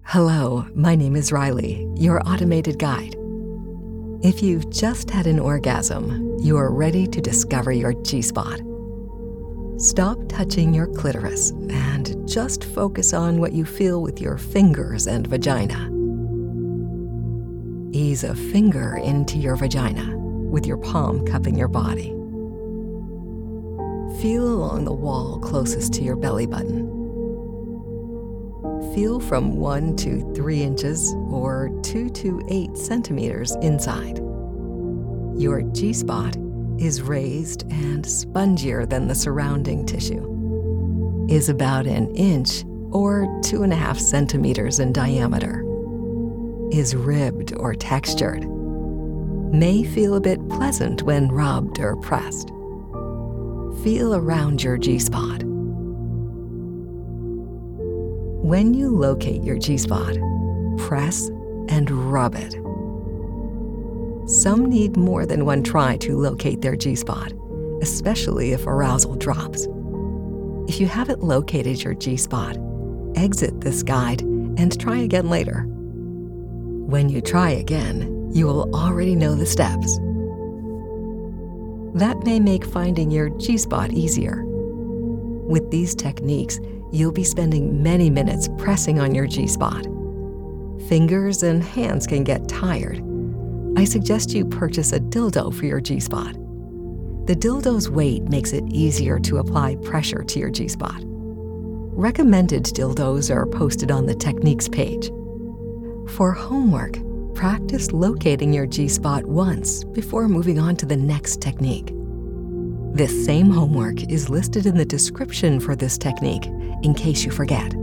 Hello, my name is Riley, your automated guide. If you've just had an orgasm, you are ready to discover your G-spot. Stop touching your clitoris and just focus on what you feel with your fingers and vagina. Ease a finger into your vagina with your palm cupping your body. Feel along the wall closest to your belly button. Feel from 1 to 3 inches or 2 to 8 centimeters inside. Your G-spot is raised and spongier than the surrounding tissue, is about 1 inch or 2.5 centimeters in diameter, is ribbed or textured, may feel a bit pleasant when rubbed or pressed. Feel around your G-spot. When you locate your G-spot, press and rub it. Some need more than one try to locate their G-spot, especially if arousal drops. If you haven't located your G-spot, exit this guide and try again later. When you try again, you will already know the steps. That may make finding your G-spot easier. With these techniques, you'll be spending many minutes pressing on your G-spot. Fingers and hands can get tired. I suggest you purchase a dildo for your G-spot. The dildo's weight makes it easier to apply pressure to your G-spot. Recommended dildos are posted on the techniques page. For homework, practice locating your G-spot once before moving on to the next technique. This same homework is listed in the description for this technique in case you forget.